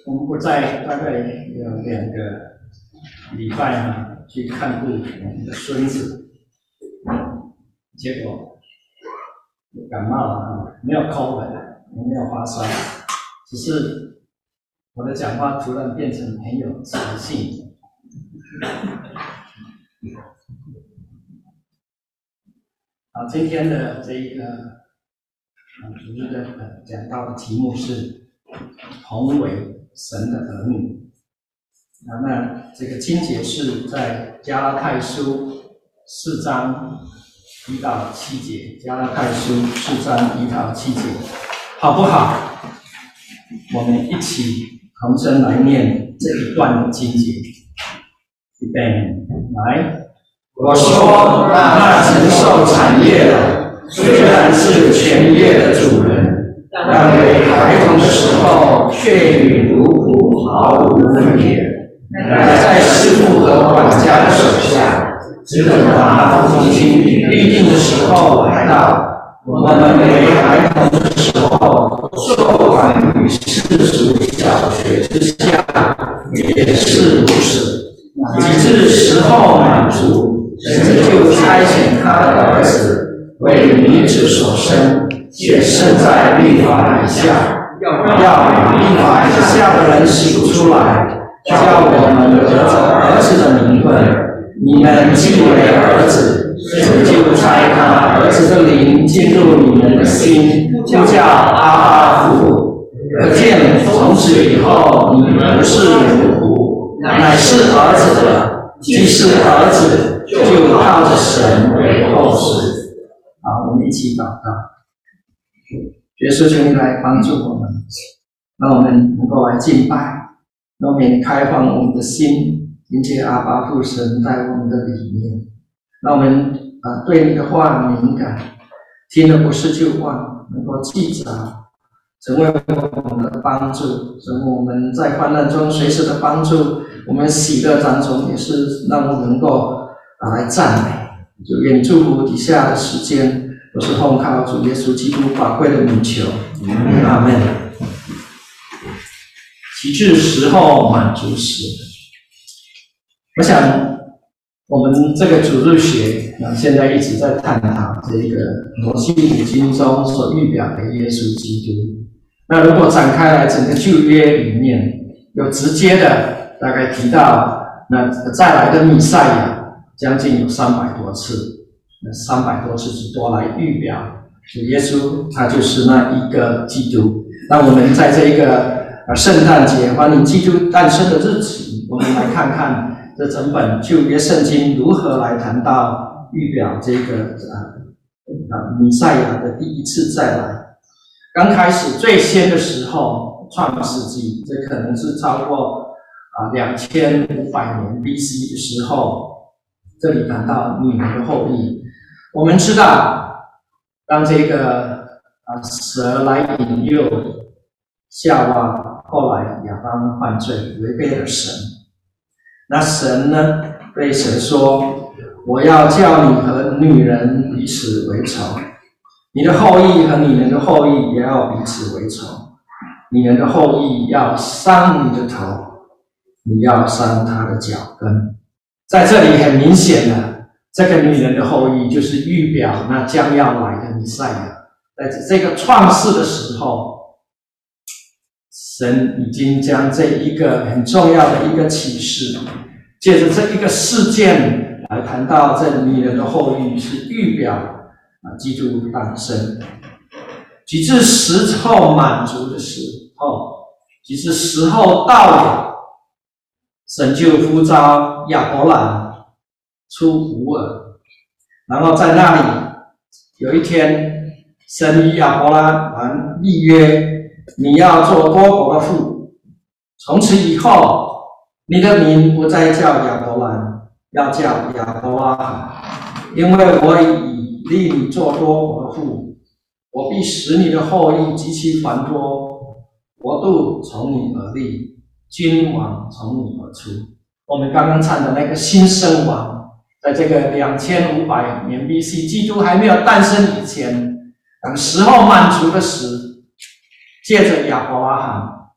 我们不在大概有2个礼拜去看顾我们的孙子，结果感冒了，没有COVID，也没有发烧，只是我的讲话突然变成很有磁性。今天的这一个主日的讲到的题目是同为神的儿女。那这个经节是在加拉太书4章1到7节，加拉太书4章1到7节，好不好？我们一起同声来念这一段的经节。预备，来。我说，那承受产业的，虽然是全业的主人，但为孩童的时候，却与奴仆毫无分别，乃在师傅和管家的手下，只等他父亲必定的时候来到。我们为孩童的时候，受管于世俗小学之下，也是如此。及至时候满足，神就差遣他的儿子为女子所生，且生在律法以下，要把律法以下的人洗出来，叫我们得着儿子的名分。你们既为儿子，神就差他儿子的灵进入你们的心，就叫阿爸父。可见从此以后，你们不是奴仆，乃是儿子的。既是儿子，就靠着神为后嗣。好，我们一起祷告。耶稣，求你来帮助我们，让我们能够来敬拜，让我们开放我们的心，迎接阿爸父神在我们的里面，让我们对你的话敏感，听了不是就忘，能够记着，成为我们的帮助，成为我们在患难中随时的帮助。我们喜乐当中也是让我们能够来赞美。就愿祝福底下的时间都是奉靠主耶稣基督宝贵的名求，阿们。及至时候满足时，我想我们这个主日学现在一直在探讨这个摩西五经中所预表的耶稣基督。那如果展开来整个旧约里面，有直接的大概提到那再来的弥赛亚将近有300多次，那300多次之多来预表主耶稣，他就是那一个基督。那我们在这一个圣诞节欢迎基督诞生的日子，我们来看看这整本旧约圣经如何来谈到预表这个弥赛亚的第一次再来。刚开始最先的时候，创世纪，这可能是超过2500年 BC 的时候，这里谈到女人的后裔。我们知道，当这个蛇来引诱夏娃，后来亚当犯罪，违背了神。那神呢，对蛇说：“我要叫你和女人彼此为仇，你的后裔和女人的后裔也要彼此为仇。女人的后裔要伤你的头，你要伤他的脚跟。”在这里很明显的，这个女人的后裔就是预表那将要来的弥赛亚。在这个创世的时候，神已经将这一个很重要的一个启示，借着这一个事件来谈到这女人的后裔是预表基督诞生。及至时候满足的时候，即是时候到了，神就呼召亚伯兰出吾尔，然后在那里有一天，神与亚伯兰立约，你要做多国的父，从此以后，你的名不再叫亚伯兰，要叫亚伯拉罕，因为我已立你做多国的父，我必使你的后裔极其繁多，国度从你而立，君王从你而出。我们刚刚唱的那个新生王，在这个2500年 BC 基督还没有诞生以前，等时候满足的时，借着亚伯拉罕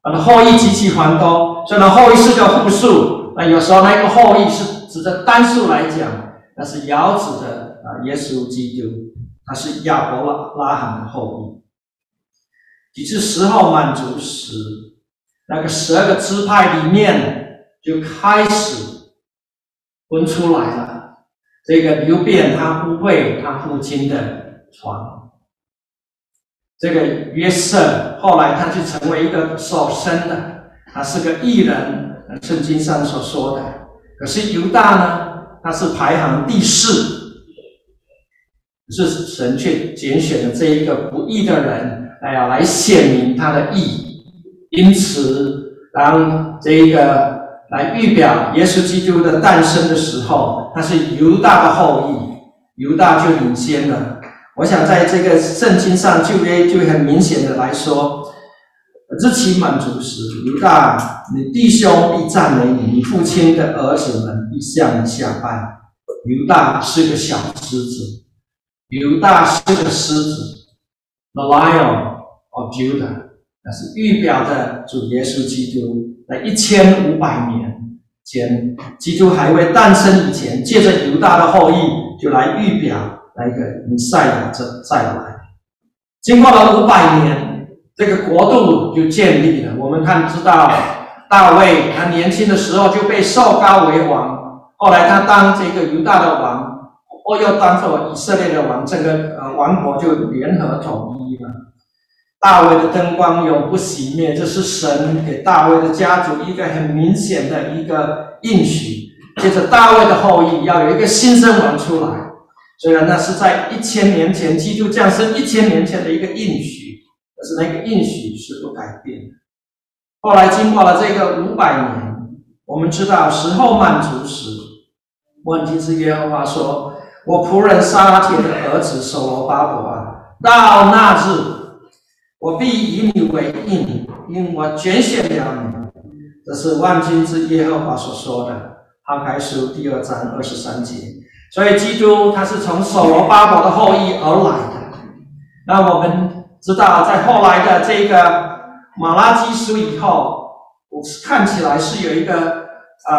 后裔极其繁多。虽然后裔是个复数，那有时候那个后裔是指着单数来讲，那是遥指的耶稣基督，他是亚伯拉罕的后裔。几次时候满足时，那个12个支派里面就开始分出来了。这个流便他不会他父亲的床，这个约瑟后来他就成为一个守身的，他是个义人，圣经上所说的。可是犹大呢，他是排行第4，可是神却拣选了这一个不义的人来显明他的义，因此当这一个来预表耶稣基督的诞生的时候，他是犹大的后裔，犹大就领先了。我想在这个圣经上就很明显的来说，日期满足时，犹大，你弟兄必赞美你，你父亲的儿子们必向你下拜。犹大是个小狮子，犹大是个狮子 ，The Lion of Judah， 那是预表的主耶稣基督。在1500年前，基督还未诞生以前，借着犹大的后裔，就来预表那个弥赛亚再来。经过了500年，这个国度就建立了。我们知道大卫，他年轻的时候就被受膏为王，后来他当这个犹大的王，又当做以色列的王，整个王国就联合统一了。大卫的灯光永不熄灭，这是神给大卫的家族一个很明显的一个应许。接着大卫的后裔要有一个新生王出来，虽然那是在1000年前基督降生1000年前的一个应许，但是那个应许是不改变的。后来经过了这个500年，我们知道时候满足时，万军之耶和华说：“我仆人撒拉铁的儿子所罗巴伯啊，到那日，我必以你为印，因我拣选了你。”这是万军之耶和华所说的。哈该书2章23节。所以基督他是从所罗巴伯的后裔而来的。那我们知道，在后来的这个马拉基书以后，看起来是有一个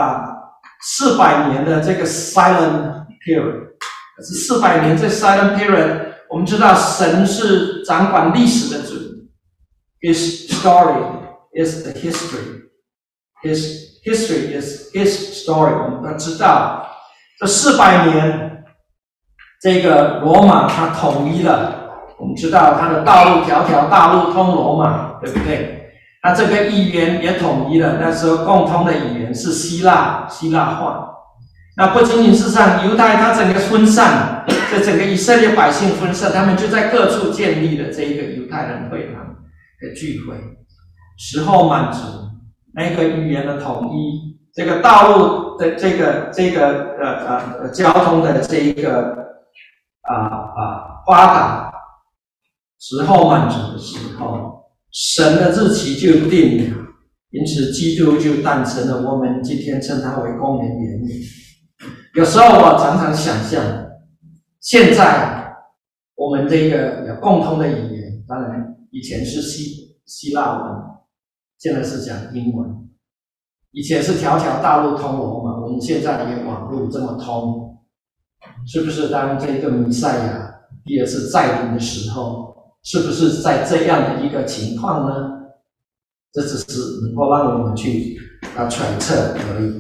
400年的这个 silent period。是400年这 silent period， 我们知道神是掌管历史的主。His story is the history. His history is his story. 我们知道，这400年，这个罗马它统一了。我们知道它的道路条条大路通罗马，对不对？它这个语言也统一了。那时候共通的语言是希腊话。那不仅仅是像犹太，它整个分散，这整个以色列百姓分散，他们就在各处建立了这一个犹太人会堂的聚会。时候满足，那个语言的统一，这个道路的这个交通的这一个发达，时候满足的时候，神的日期就定了，因此基督就诞生了。我们今天称它为公元元年。有时候我常常想象，现在我们这个有共通的语言，当然以前是希腊文，现在是讲英文。以前是条条大路通罗马，我们现在也网络这么通，是不是？当这个弥赛亚第2次再临的时候，是不是在这样的一个情况呢？这只是能够让我们去揣测而已。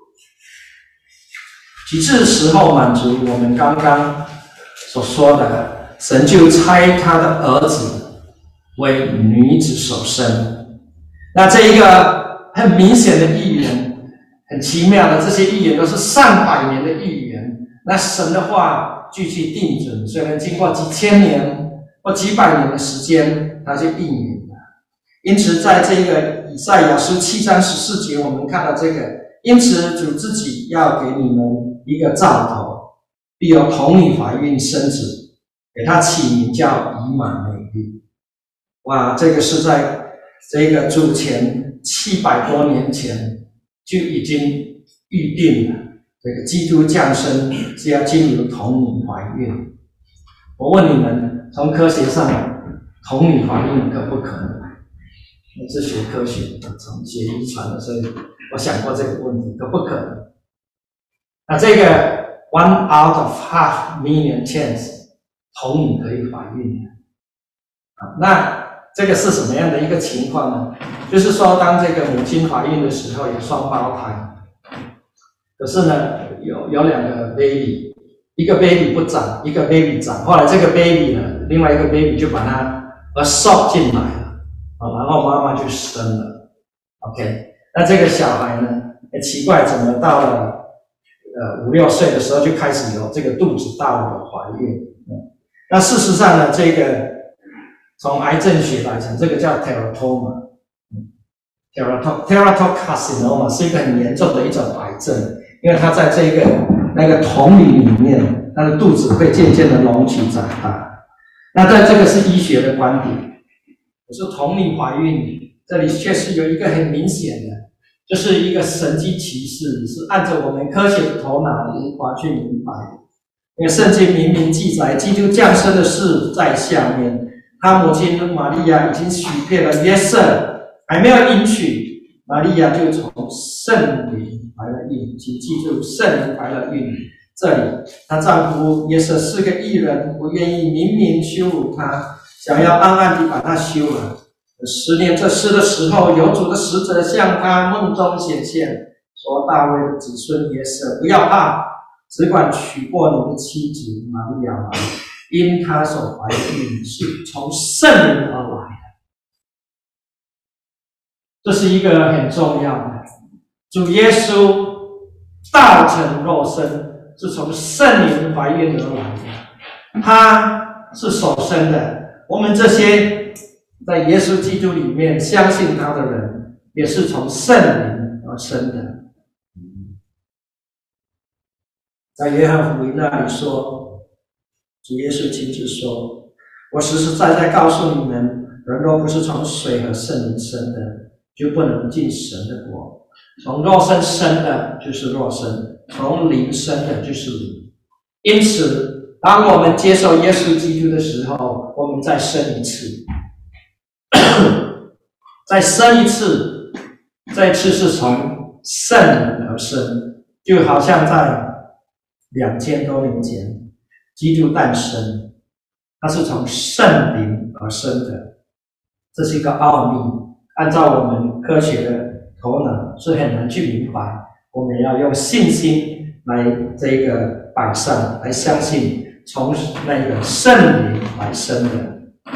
其次时候满足，我们刚刚所说的，神就差他的儿子为女子所生。那这一个很明显的预言，很奇妙的，这些预言都是上百年的预言。那神的话继续定准，虽然经过几千年或几百年的时间，它就应验了。因此在这个以赛亚书7章14节，我们看到这个，因此主自己要给你们一个兆头，必有童女怀孕生子，给他起名叫以马内利。哇，这个是在这个主前700多年前就已经预定了，这个基督降生是要经由童女怀孕。我问你们，从科学上，童女怀孕可不可能？ 我是学科学的，从学遗传的，所以我想过这个问题，可不可能？那这个 one out of half million chance 同女可以怀孕的，那这个是什么样的一个情况呢？就是说，当这个母亲怀孕的时候有双胞胎，可是呢有两个 baby， 一个 baby 不长，一个 baby 长，后来这个 baby 呢，另外一个 baby 就把它absorb 进来了，然后妈妈就生了 ，OK， 那这个小孩呢，奇怪，怎么到了5、6岁的时候就开始有这个肚子大了怀孕？那事实上呢，这个从癌症学来讲，这个叫 teratoma，teratoccarcinoma 是一个很严重的一种癌症，因为它在这个那个瞳里面，它的肚子会渐渐的隆起长大。那在这个是医学的观点，可是瞳里怀孕，这里确实有一个很明显的，就是一个神迹奇事，是按照我们科学的头脑无法去明白的。因为圣经明明记载，基督降生的事在下面，他母亲玛利亚已经许配了约瑟，还没有迎娶，玛利亚就从圣灵怀了孕。请记住，圣灵怀了孕。这里，她丈夫约瑟是个义人，不愿意明明羞辱她，想要暗暗地把她休了。10年这事的时候，有主的使者向他梦中显现，说：“大卫的子孙约瑟，不要怕，只管娶过你的妻子玛利亚来，因她所怀的孕是从圣灵而来的。”这是一个很重要的，主耶稣道成肉身，是从圣灵怀孕而来的，他是首生的。我们这些在耶稣基督里面相信他的人，也是从圣灵而生的。在约翰福音那里说，主耶稣亲自说：“我实实在在告诉你们，人若不是从水和圣灵生的，就不能进神的国。从肉身生的就是肉身，从灵生的就是灵。因此，当我们接受耶稣基督的时候，我们再生一次。”再生一次，这一次是从圣灵而生，就好像在2000多年前，基督诞生，它是从圣灵而生的，这是一个奥秘。按照我们科学的头脑是很难去明白，我们要用信心来这个摆上，来相信从那个圣灵来生的。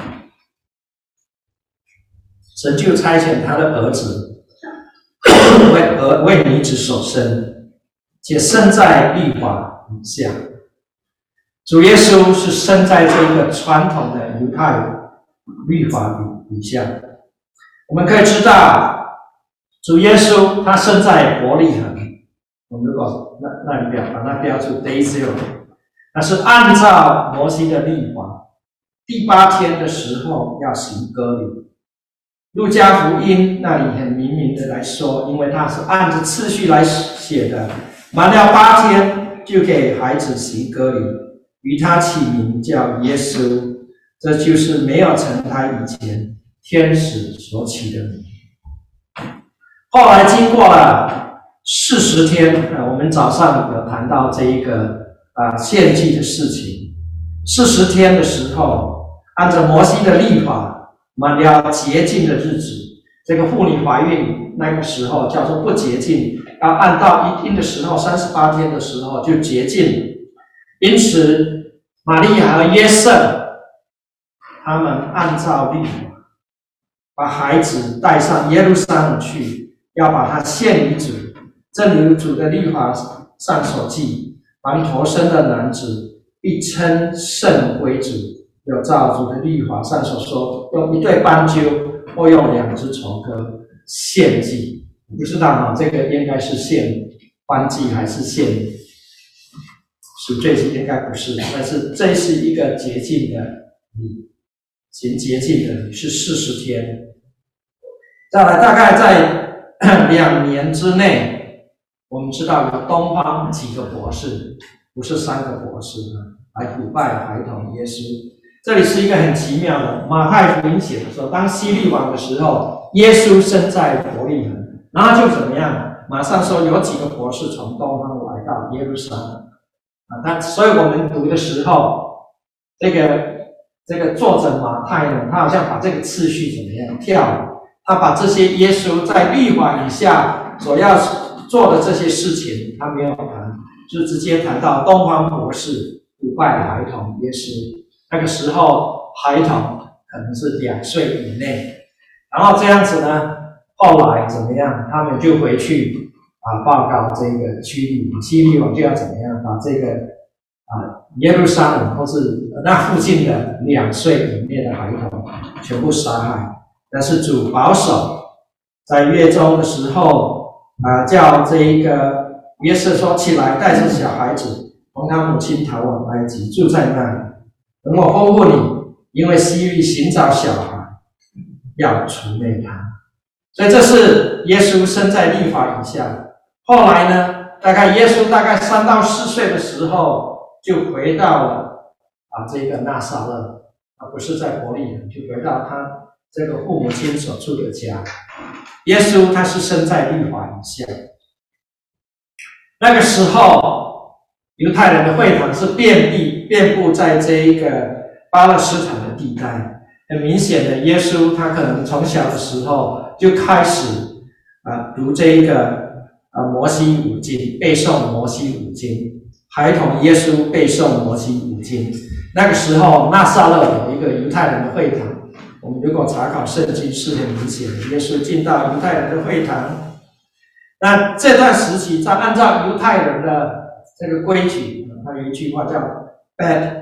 神就差遣他的儿子为女子所生，且生在律法以下。主耶稣是生在这个传统的犹太律法以下。我们可以知道，主耶稣他生在伯利恒。我们如果那里把它标注 day 0，那是按照摩西的律法，第8天的时候要行割礼。路加福音那里很明的来说，因为它是按着次序来写的，满了8天就给孩子行割礼，与他起名叫耶稣，这就是没有成胎以前天使所起的名。后来经过了40天，我们早上有谈到这一个献祭的事情。40天的时候，按照摩西的律法，满了洁净的日子，这个妇女怀孕那个时候叫做不洁净，要按到一定的时候，38天的时候就洁净。因此，玛利亚和约瑟他们按照律法，把孩子带上耶路撒冷去，要把他献于主。正如主的律法上所记，凡头生的男子必称圣归主。有照主的律法上所说，用1对斑鸠或用2只雏鸽献祭。不知道这个应该是献燔祭还是献赎罪祭，应该不是，但是这是一个洁净的礼，行洁净的礼是40天。再来，大概在2年之内，我们知道有东方几个博士，不是3个博士来腐败孩童耶稣。这里是一个很奇妙的，马太福音写的说，当希律王的时候， 耶稣生在伯利恒，然后就怎么样？马上说有几个博士从东方来到耶路撒冷所以我们读的时候，这个作者马太呢，他好像把这个次序怎么样跳，他把这些耶稣在律法以下所要做的这些事情，他没有谈，就直接谈到东方博士腐败的孩童耶稣。那个时候孩童可能是2岁以内，然后这样子呢，后来怎么样？他们就回去报告这个希律王就要怎么样把这个耶路撒冷或是那附近的2岁以内的孩童全部杀害。但是主保守，在月中的时候叫这一个约瑟说起来，带着小孩子同他母亲逃往埃及，住在那里，等我吩咐你，因为希律寻找小孩，要除灭他。所以这是耶稣生在律法以下。后来呢，耶稣大概3到4岁的时候，就回到了这个拿撒勒，不是在伯利恒，就回到他这个父母亲所住的家。耶稣他是生在律法以下。那个时候，犹太人的会堂是遍布在这一个巴勒斯坦的地带。很明显的，耶稣他可能从小的时候就开始读这一个摩西五经，背诵摩西五经。孩童耶稣背诵摩西五经。那个时候，拿撒勒有一个犹太人的会堂。我们如果查考圣经是很明显的，耶稣进到犹太人的会堂。那这段时期，在按照犹太人的这个规矩，他有一句话叫 Bet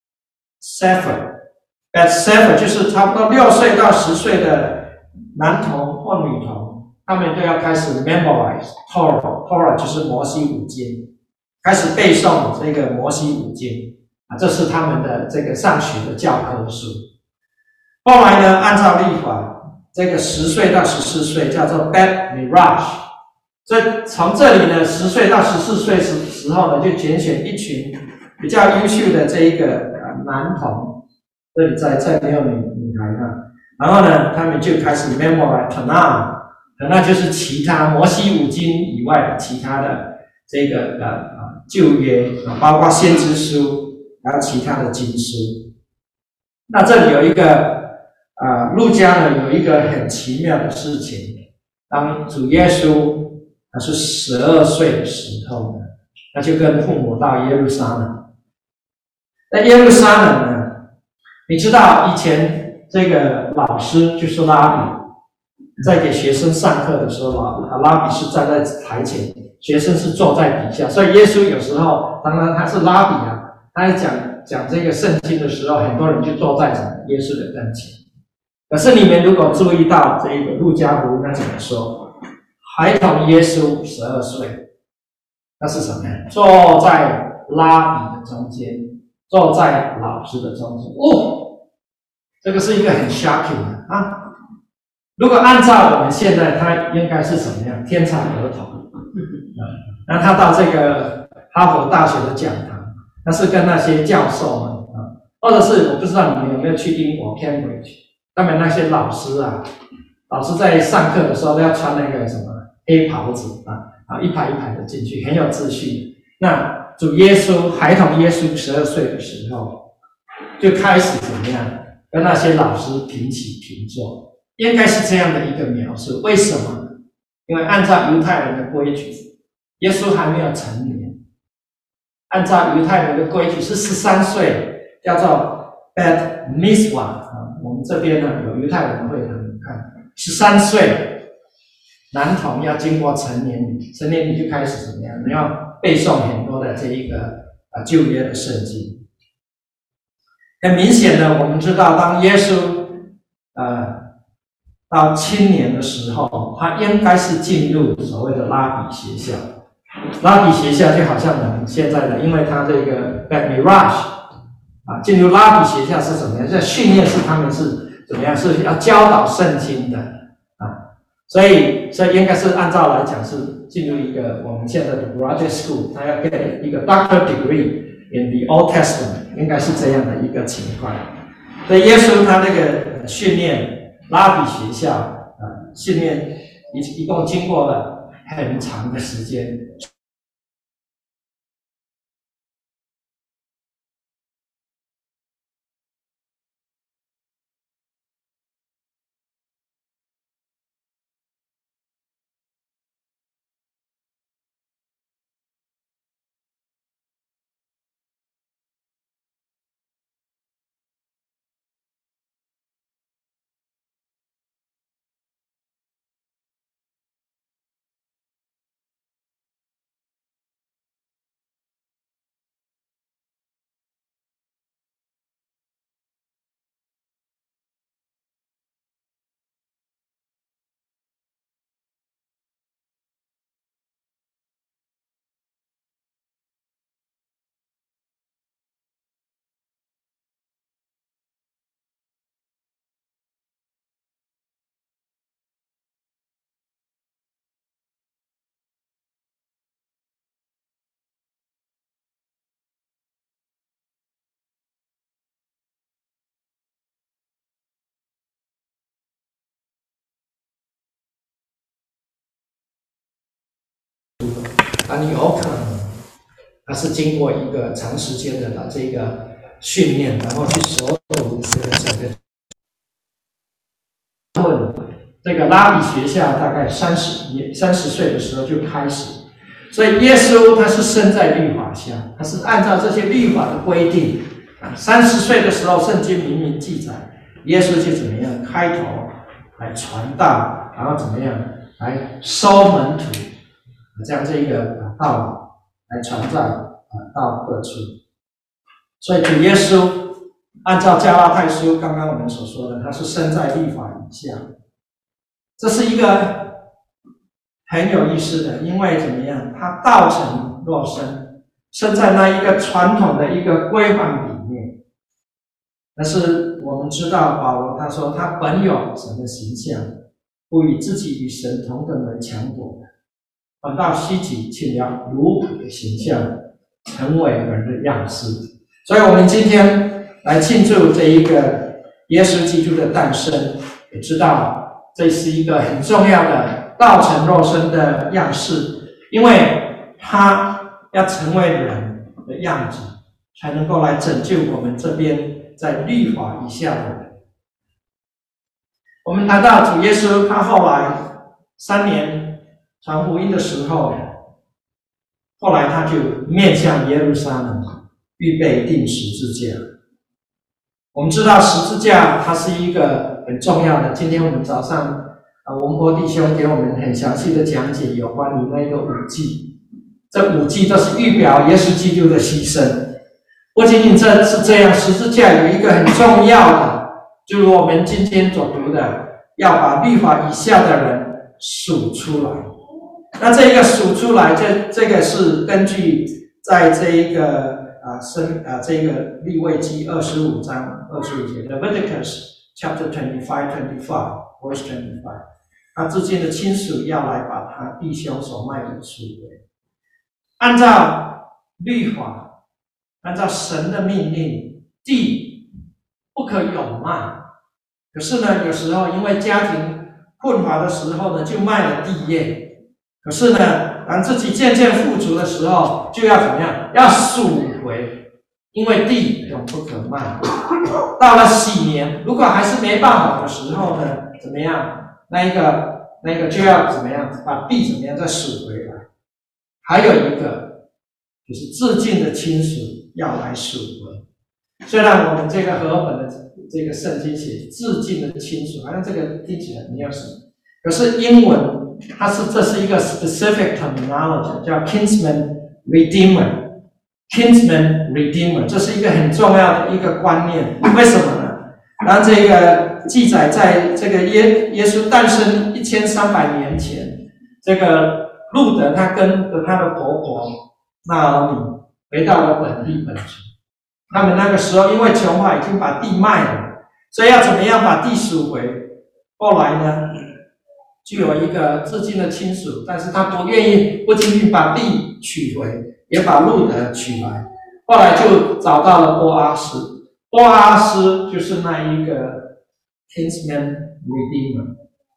Sefer 就是差不多6岁到10岁的男童或女童，他们都要开始 memorize Torah 就是摩西五经，开始背诵这个摩西五经这是他们的这个上学的教科书。后来呢，按照律法，这个10岁到14岁叫做 Bet Midrash， 所以从这里呢，10岁到14岁时候呢，就拣选一群比较优秀的这一个男童，这里再没有女孩然后呢，他们就开始 memorize Tanakh 就是其他摩西五经以外的其他的这个旧约包括先知书，还有其他的经书。那这里有一个路加呢有一个很奇妙的事情，当主耶稣他是12岁的时候呢，他就跟父母到耶路撒冷。在耶路撒冷呢，你知道以前这个老师就是拉比，在给学生上课的时候拉比是站在台前，学生是坐在底下，所以耶稣有时候当然他是拉比他在讲这个圣经的时候，很多人就坐在耶稣的跟前。可是你们如果注意到这个路加福音他怎么说，孩童耶稣12岁，那是什么呀？坐在拉比的中间，坐在老师的中间。这个是一个很 shocking 的如果按照我们现在，他应该是什么样？天才儿童那他到这个哈佛大学的讲堂，他是跟那些教授们或者是我不知道你们有没有去英国 Cambridge， 他们那些老师在上课的时候都要穿那个什么黑袍子一排一排的进去，很有秩序。那主耶稣孩童耶稣12岁的时候，就开始怎么样跟那些老师平起平坐，应该是这样的一个描述。为什么呢？因为按照犹太人的规矩，耶稣还没有成年，按照犹太人的规矩是13岁，叫做 Bet Mitzvah我们这边呢有犹太人会看13岁男童要经过成年礼，成年礼就开始怎么样？你要背诵很多的这一个旧约的圣经。很明显的，我们知道，当耶稣到青年的时候，他应该是进入所谓的拉比学校。拉比学校就好像我们现在的，因为他这个 Bet Midrash进入拉比学校是怎么样？这训练是他们是怎么样？是要教导圣经的所以应该是按照来讲是进入一个我们现在的 graduate school， 他要 get 一个 doctor degree in the Old Testament， 应该是这样的一个情况。所以耶稣他这个训练拉比学校训练一共经过了很长的时间。你有可能它是经过一个长时间的这个训练，然后去熟读这个整个。这个拉比学校大概30岁的时候就开始，所以耶稣他是生在律法下，他是按照这些律法的规定。30岁的时候，圣经明明记载，耶稣就怎么样开头来传道，然后怎么样来收门徒，将这个道理来传到各处。所以主耶稣按照加拉太书刚刚我们所说的，他是生在律法以下。这是一个很有意思的，因为怎么样，他道成肉身，生在那一个传统的一个规范里面。但是我们知道保罗他说他本有神的形象，不以自己与神同等为强夺的，反倒虚己，取了奴仆的形象，成为人的样式。所以我们今天来庆祝这一个耶稣基督的诞生，也知道这是一个很重要的道成肉身的样式，因为他要成为人的样子，才能够来拯救我们这边在律法以下的人。我们谈到主耶稣，他后来3年传福音的时候，后来他就面向耶路撒冷，预备钉十字架。我们知道十字架它是一个很重要的，今天我们早上文波弟兄给我们很详细的讲解有关于那个5祭，这5祭都是预表耶稣基督的牺牲。不仅仅这是这样，十字架有一个很重要的，就如我们今天所读的，要把律法以下的人数出来。那这个数出来，这个是根据在这一个这个利未记25章25节 Leviticus chapter 25 verse 25，他至亲的亲属要来把他弟兄所卖的赎回。按照律法，按照神的命令，地不可有卖。可是呢，有时候因为家庭困乏的时候呢，就卖了地业。可是呢，当自己渐渐富足的时候，就要怎么样？要赎回，因为地永不可卖。到了喜年，如果还是没办好的时候呢，怎么样？那个就要怎么样？把地怎么样再赎回来？还有一个就是至近的亲属要来赎回。虽然我们这个和本的这个圣经写至近的亲属，好像这个听起来没有什么，可是英文这是一个 specific terminology， 叫 kinsman redeemer。kinsman redeemer， 这是一个很重要的一个观念。为什么呢？然后这个记载在这个耶稣诞生1300年前，这个路德他跟着他的婆婆拿俄米回到了本地本族。他们那个时候因为穷乏，已经把地卖了，所以要怎么样把地赎回？后来呢，就有一个至亲的亲属，但是他不仅仅把地取回，也把路德取来。后来就找到了波阿斯，波阿斯就是那一个 kinsman redeemer。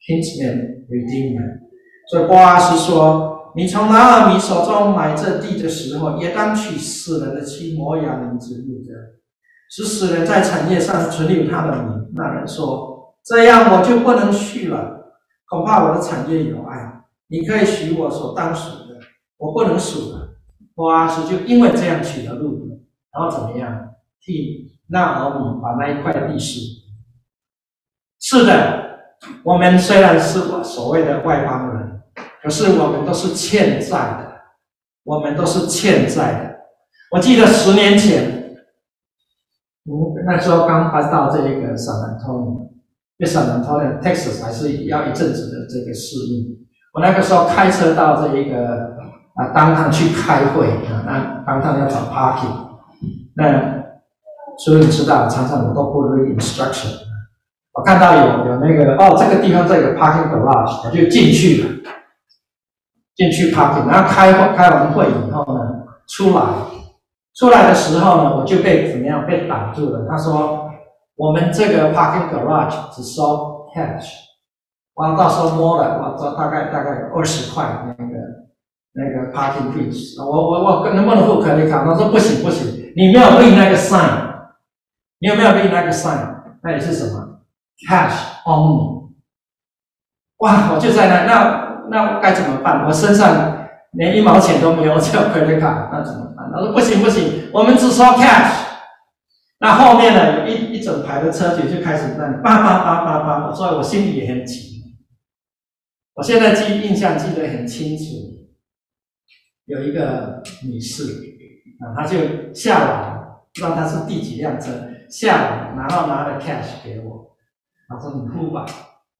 kinsman redeemer。所以波阿斯说：“你从拿俄米手中买这地的时候，也当娶死人的妻摩亚名之路德，使死人在产业上存留他的名。”那人说：“这样我就不能续了，恐怕我的产业有碍。你可以许我所当属的，我不能属了。”波阿斯就因为这样娶了路德，然后怎么样？替拿俄米把那一块地输。是的，我们虽然是所谓的外邦人，可是我们都是欠债的，我们都是欠债的。我记得10年前，那时候刚搬到这个San Antonio，因为San Antonio Texas 还是要一阵子的这个适应。我那个时候开车到这一个downtown去开会那downtown要找 parking， 那所以你知道，常常我都不 read instruction。我看到有那个这个地方这个 parking garage， 我就进去了，进去 parking， 然后开完会以后呢，出来的时候呢，我就被怎么样被挡住了。他说我们这个 parking garage 只收 cash， 我到时候摸了，我大概20块那个 parking fees， 我能不能付credit card？他说不行，你没有立那个 sign， 你有没有立那个 sign？ 那也是什么？ Cash only， 哇！我就在那该怎么办？我身上连1毛钱都没有，只有 credit card， 那怎么办？他说不行，我们只收 cash。那后面呢，有一整排的车子就开始那里叭，所以我心里也很急。我现在印象记得很清楚，有一个女士她就下来，不知道她是第几辆车下来，然后拿了 cash 给我。他说你付吧，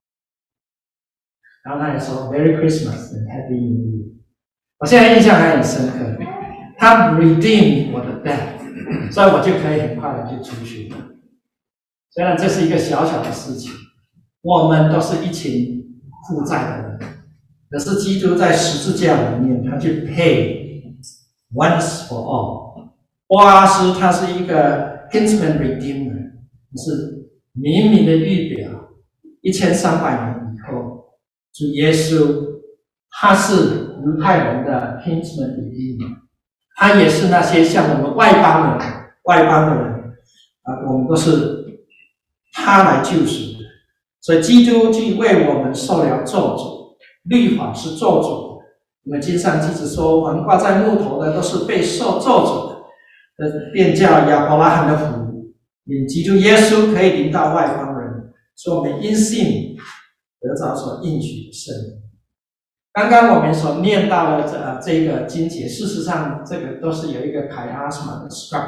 然后他也说 Merry Christmas and Happy New Year。我现在印象还很深刻，他 redeem 我的 debt， 所以我就可以很快的就出去了。虽然这是一个小小的事情，我们都是一群负债的人，可是基督在十字架里面，他去 pay once for all。波阿斯他是一个 kinsman redeemer， 是明的预表1300年以后，主耶稣他是犹太人的 kinsman redeemer， 他也是那些像我们外邦的人我们都是他来救赎的。所以基督既为我们受了咒诅，律法是咒诅的。我们经上记着说，凡挂在木头的都是被受咒诅的，便叫亚伯拉罕的福因基督耶稣可以临到外邦人，所以我们因信得着所应许的圣灵。刚刚我们所念到的这个经节，事实上这个都是有一个凯阿斯玛的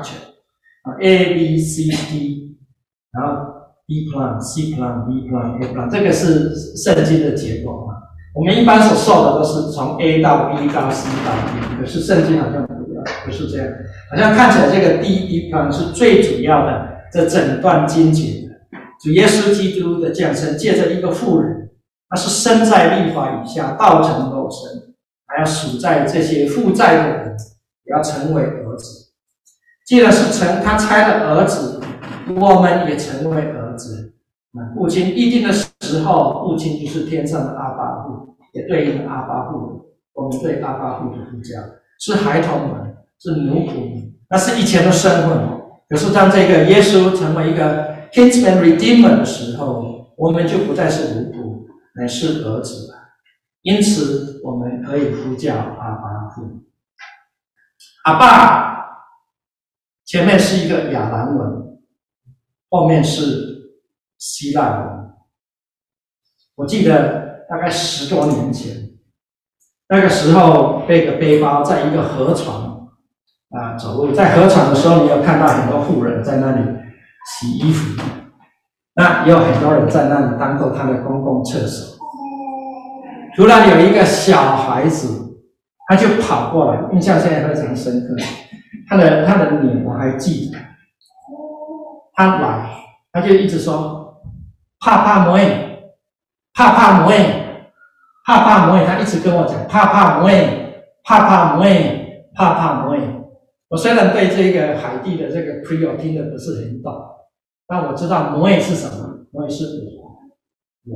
structure，A B C D， 然后 B plan C plan B plan A plan， 这个是圣经的结构嘛。我们一般所受的都是从 A 到 B 到 C 到 D， 可是圣经好像不是这样，好像看起来这个第一 plan 是最主要的。这整段经节的主耶稣基督的降生，借着一个妇人，他是身在律法以下，道成肉身，还要属在这些负债的人，也要成为儿子。既然是他差了儿子，我们也成为儿子。父亲一定的时候，父亲就是天上的阿爸父，也对应阿爸父。我们对阿爸父的呼叫是孩童们，是奴仆们，那是以前的身份。可是当这个耶稣成为一个 kinsman redeemer 的时候，我们就不再是奴仆，乃是儿子了。因此我们可以呼叫阿爸父。阿爸前面是一个亚兰文，后面是希腊文。我记得大概10多年前，那个时候背个背包，在一个河床走路，在河床的时候，你有看到很多妇人在那里洗衣服，那也有很多人在那里当做他的公共厕所。突然有一个小孩子，他就跑过来，印象现在非常深刻。他的脸我还记得，他来，他就一直说怕怕摩耶，怕怕摩耶，怕怕摩耶，他一直跟我讲怕怕摩耶，怕怕摩耶，怕怕摩耶。我虽然对这个海地的这个 Creole 听得不是很懂，但我知道摩耶是什么，摩耶是我。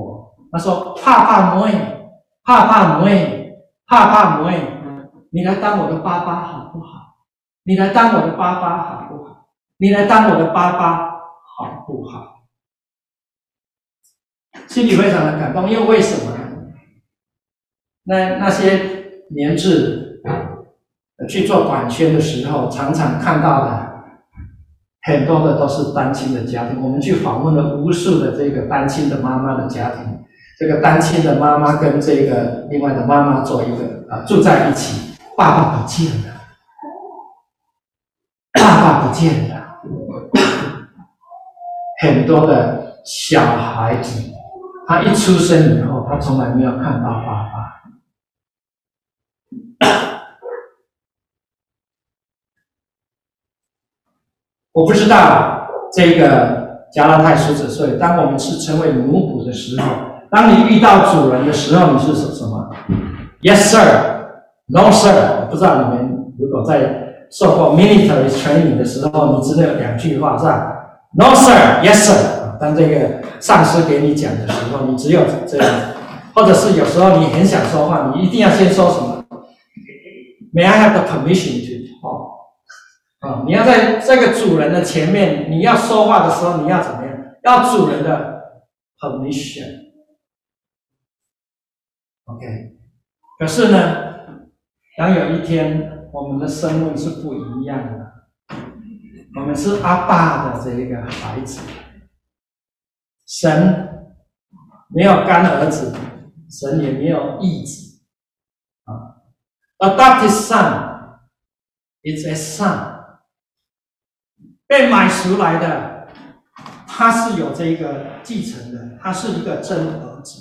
他说：“爸爸妹，爸爸妹，爸爸妹，你来当我的爸爸好不好？你来当我的爸爸好不好？你来当我的爸爸好不好？”心里非常的感动，因为为什么呢？那些年制去做短宣的时候，常常看到的很多的都是单亲的家庭。我们去访问了无数的这个单亲的妈妈的家庭，这个单亲的妈妈跟这个另外的妈妈做一个住在一起，爸爸不见了，爸爸不见了，很多的小孩子，他一出生以后，他从来没有看到爸爸。我不知道这个加拉太书者说，当我们是成为奴仆的时候，当你遇到主人的时候，你是什么 ？Yes sir, no sir。我不知道你们如果在受过 military training 的时候，你知道有2句话是吧 ？No sir, yes sir。当这个上司给你讲的时候，你只有这样，或者是有时候你很想说话，你一定要先说什么 ？May I have the permission to talk？你要在这个主人的前面，你要说话的时候，你要怎么样？要主人的 permission。OK， 可是呢，当有一天我们的生命是不一样的，我们是阿爸的这个孩子，神没有干儿子，神也没有义子，adopted son is a son。被买赎来的，他是有这个继承的，他是一个真儿子。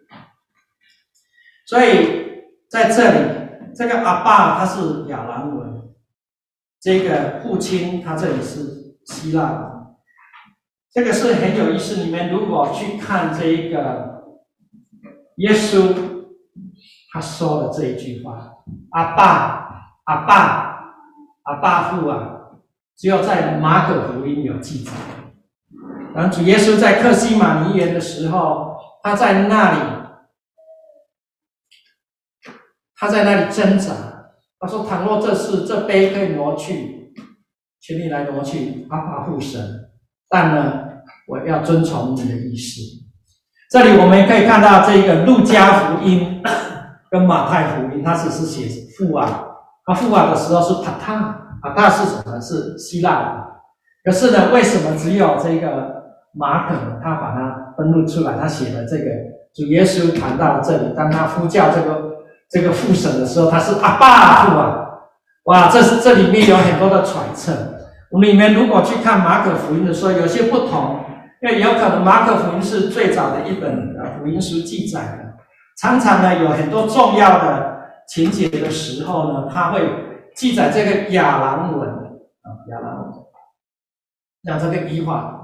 所以在这里，这个阿爸他是亚兰文，这个父亲他这里是希腊文，这个是很有意思。你们如果去看这一个耶稣他说的这一句话，阿爸，阿爸，阿爸父啊。只有在马可福音有记载。然后主耶稣在客西马尼园的时候，他在那里挣扎。他说：“倘若这杯可以挪去，请你来挪去，阿爸父神。但呢，我要遵从你的意思。”这里我们可以看到这个路加福音跟马太福音，它只是写父啊，他父啊的时候是帕塔。他是什么？是希腊文。可是呢，为什么只有这个马可呢？他把它分录出来，他写了这个主耶稣谈到这里，当他呼叫这个父神的时候，他是阿爸父啊！哇，这里面有很多的揣测。你们如果去看马可福音的时候，有些不同，因为有可能马可福音是最早的一本福音书记载的，常常呢有很多重要的情节的时候呢，他会记载这个亚兰文亚兰文，像这个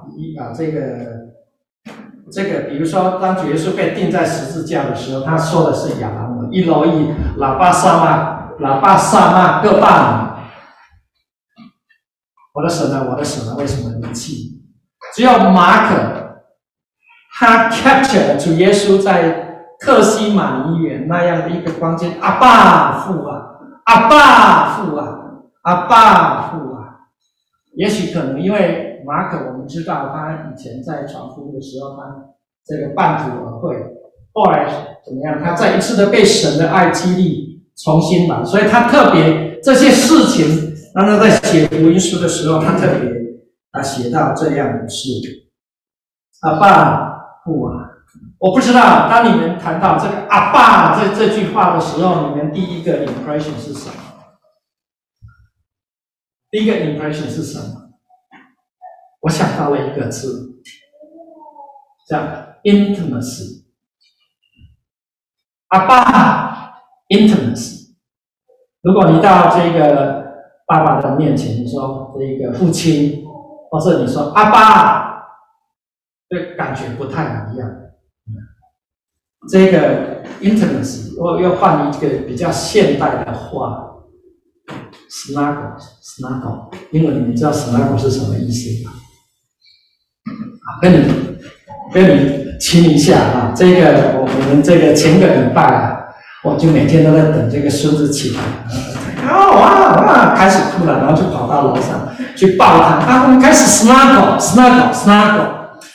这个，比如说当主耶稣被钉在十字架的时候，他说的是亚兰文，一楼一喇叭萨玛各巴尼，我的神啊，我的神啊，为什么离弃？只有马可，他 capture 了主耶稣在客西马尼园那样的一个光景，阿爸父啊。阿爸父啊，阿爸父啊！也许可能因为马可，我们知道他以前在传福音的时候，他这个半途而废，后来怎么样？他再一次的被神的爱激励，重新来，所以他特别这些事情，当他在写福音书的时候，他特别写到这样的事。阿爸父啊！我不知道，当你们谈到这个阿爸这句话的时候，你们第一个 impression 是什么？第一个 impression 是什么？我想到了一个字，叫 intimacy。阿爸 intimacy。如果你到这个爸爸的面前，你说这个父亲，或者你说阿爸，这感觉不太一样。这个 intimacy， 我又换一个比较现代的话 ，snuggle， 英文你们知道 snuggle 是什么意思吗？跟你亲一下啊。这个我们这个前个礼拜啊，我就每天都在等这个孙子起来，哇，开始哭了，然后就跑到楼上去抱他，啊，我们开始 snuggle。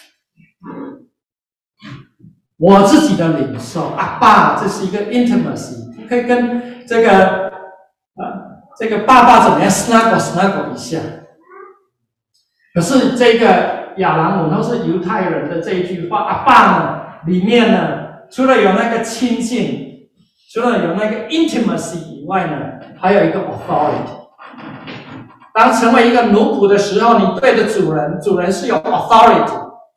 我自己的领受，阿爸，这是一个 intimacy， 可以跟这个爸爸怎么样 snuggle 一下。可是这个亚兰文都是犹太人的这一句话，阿爸呢里面呢，除了有那个亲近，除了有那个 intimacy 以外呢，还有一个 authority。当成为一个奴仆的时候，你对着主人是有 authority。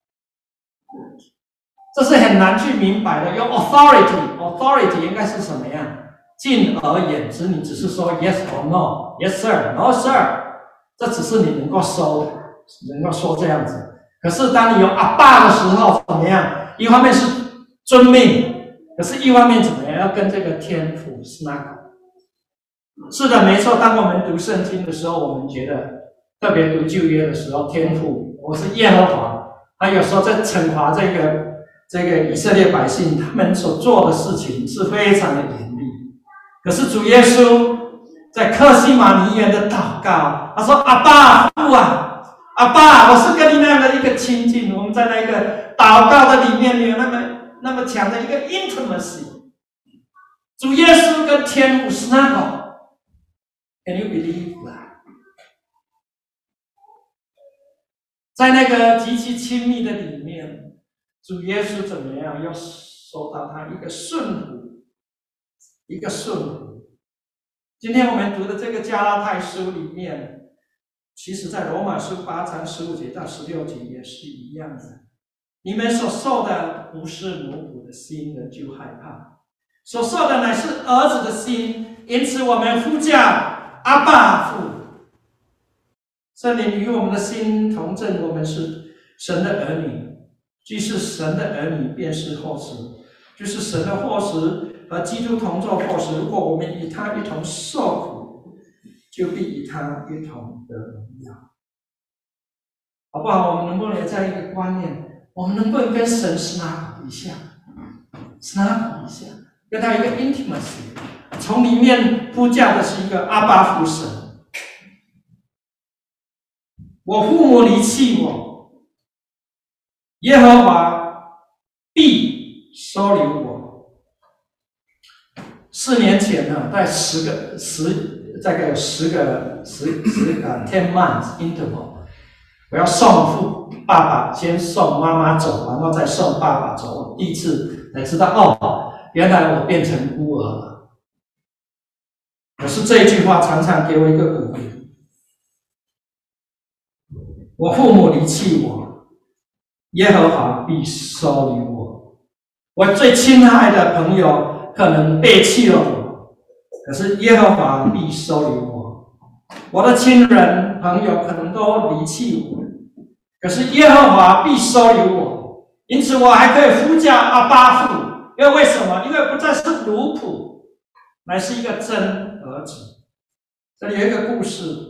这是很难去明白的，有 authority 应该是什么样？敬而远之，你只是说 yes or no，yes sir，no sir， 这只是你能够说的，能够说这样子。可是当你有阿爸的时候，怎么样？一方面是遵命，可是一方面怎么样？要跟这个天父 snuggle。是的，没错。当我们读圣经的时候，我们觉得，特别读旧约的时候，天父，我是耶和华，他有时候在惩罚这个以色列百姓，他们所做的事情是非常的严厉。可是主耶稣在客西马尼园的祷告，他说：“阿爸父啊，阿爸，我是跟你那样的一个亲近。”我们在那个祷告的里面有那么强的一个 intimacy。主耶稣跟天父是那个 ，Can you believe that？ 在那个极其亲密的里面。主耶稣怎么样？要说到他一个顺服。今天我们读的这个加拉太书里面，其实在罗马书8章15节到16节也是一样的。你们所受的不是奴仆的心，人就害怕；所受的乃是儿子的心，因此我们呼叫阿爸父。圣灵与我们的心同证，我们是神的儿女。既是神的儿女，便是后嗣，就是神的后嗣和基督同作后嗣。如果我们与他一同受苦，就必与他一同得荣耀。好不好？我们能不能有这样一个观念？我们能不能跟神snuggle一下，跟他一个 intimacy， 从里面呼叫的是一个阿爸父神。我父母离弃我，耶和华必收留我。4年前呢，在大概有10个10 months interval， 我要送爸爸，先送妈妈走，然后再送爸爸走。我第一次才知道，原来我变成孤儿了。可是这一句话常常给我一个鼓励。我父母离弃我，耶和华必收留我。我最亲爱的朋友可能背弃了我，可是耶和华必收留我。我的亲人朋友可能都离弃我，可是耶和华必收留我。因此我还可以呼叫阿爸父，因为什么？因为不再是奴仆，乃是一个真儿子。这里有一个故事，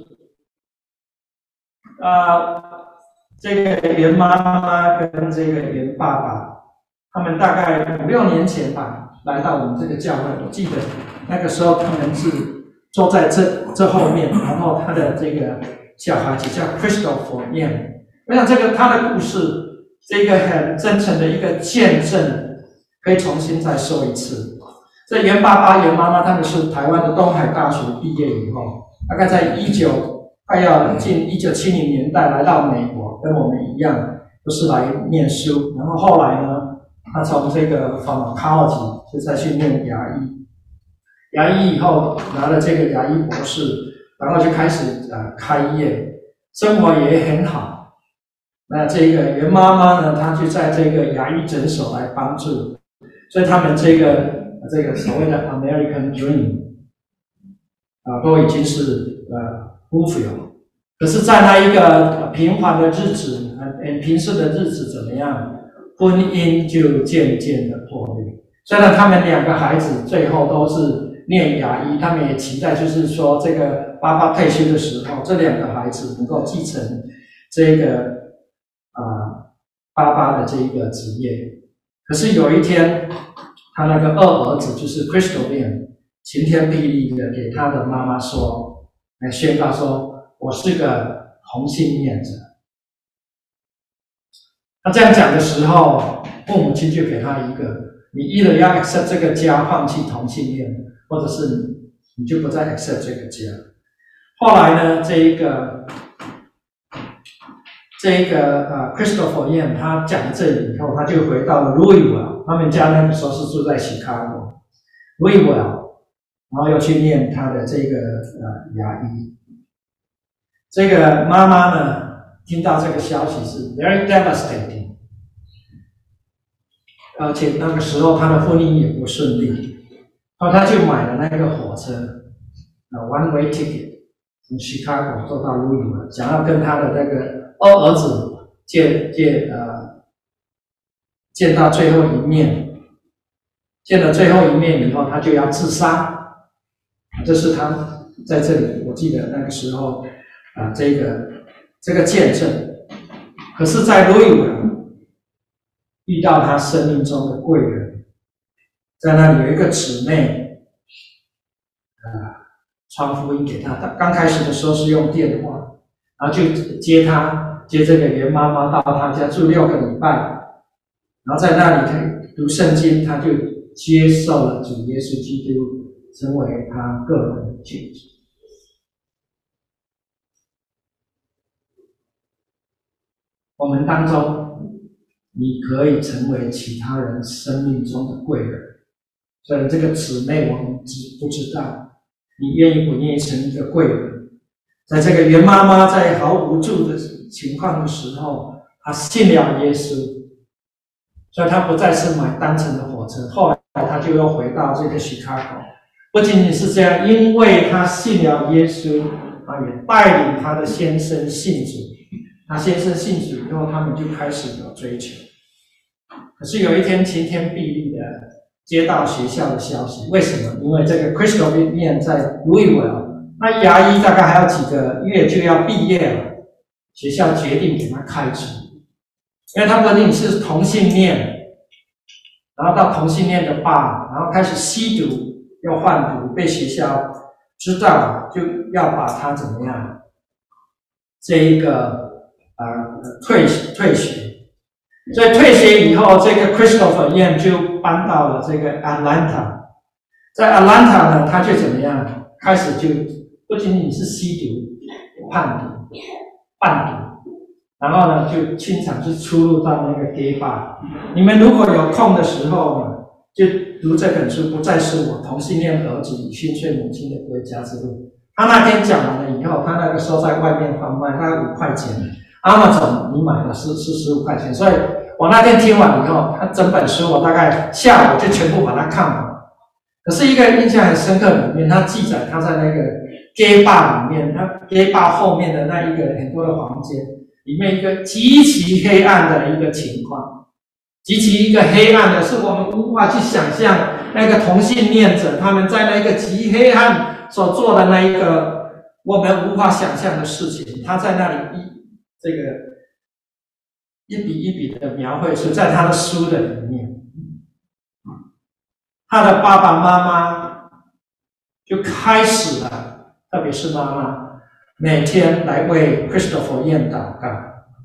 这个袁妈妈跟这个袁爸爸，他们大概5、6年前吧，来到我们这个教会。我记得那个时候他们是坐在这后面，然后他的这个小孩子叫 Christopher Yan。我想他的故事，这个很真诚的一个见证，可以重新再说一次。这袁爸爸、袁妈妈他们是台湾的东海大学毕业以后，大概在快要进1970年代来到美国，跟我们一样都是来念书。然后后来呢，他从这个 pharmacology 就再去念牙医以后拿了这个牙医博士，然后就开始开业，生活也很好。那这个袁妈妈呢，她就在这个牙医诊所来帮助，所以他们这个所谓的 American Dream 都已经是fulfill。可是，在那一个平凡的日子，很平顺的日子怎么样？婚姻就渐渐的破裂。虽然他们2个孩子最后都是念牙医，他们也期待就是说，这个爸爸退休的时候，这2个孩子能够继承这个爸爸的这一个职业。 可是有一天，他那个二儿子就是 Christopher 晴天霹雳的给他的妈妈说，来宣告说，我是个同性恋者。他这样讲的时候，父母亲就给他一个，你either要 accept 这个家，放弃同性恋，或者是你就不再 accept 这个家。后来呢，这一个Christopher Yan 他讲这里以后，他就回到了 Louisville， 他们家那个时候是住在 Chicago，Louisville， 然后又去念他的这个牙医。这个妈妈呢，听到这个消息是 very devastating， 而且那个时候他的婚姻也不顺利，然后他就买了那个火车，one way ticket 从 Chicago 坐到 Louisville， 想要跟他的那个二儿子见到最后一面。见了最后一面以后，他就要自杀。这是他在这里，我记得那个时候这个见证。可是，在Louisville遇到他生命中的贵人，在那里有一个姊妹传福音给他。刚开始的时候是用电话，然后就接这个袁妈妈到他家住6个礼拜，然后在那里读圣经，他就接受了主耶稣基督，成为他个人的救主。我们当中，你可以成为其他人生命中的贵人。所以这个姊妹我们不知道，你愿意不愿意成一个贵人？在这个袁妈妈在毫无助的情况的时候，她信了耶稣，所以她不再是买单程的火车。后来她就又回到这个 Chicago。不仅仅是这样，因为她信了耶稣，也带领她的先生信主。她先生信主以后，他们就开始有追求。可是有一天晴天霹雳的接到学校的消息，为什么？因为这个 Christopher Yan 在 Louisville， 那牙医大概还有几个月就要毕业了，学校决定给他开除，因为他不仅是同性恋，然后到同性恋的吧，然后开始吸毒又贩毒，被学校知道就要把他怎么样？这一个退学。所以退学以后，这个 Christopher Yan 就搬到了这个 Atlanta。在 Atlanta 呢，他就怎么样？开始就不仅仅是吸毒、贩毒，然后呢，就经常是出入到那个 gay bar。你们如果有空的时候呢，就读这本书，不再是我同性恋儿子与心碎母亲的归家之路。他那天讲完了以后，他那个时候在外面贩卖，大概5块钱。Amazon 你买的是15块钱，所以我那天听完以后，他整本书我大概下午就全部把它看完。可是一个印象很深刻里面，他记载他在那个 gay bar 里面，他 gay bar 后面的那一个很多的房间里面，一个极其黑暗的一个情况，极其一个黑暗的，是我们无法去想象那个同性恋者他们在那个极黑暗所做的那一个我们无法想象的事情，他在那里这个一笔一笔的描绘出在他的书的里面。他的爸爸妈妈就开始了，特别是妈妈每天来为 Christopher Yan 祷告，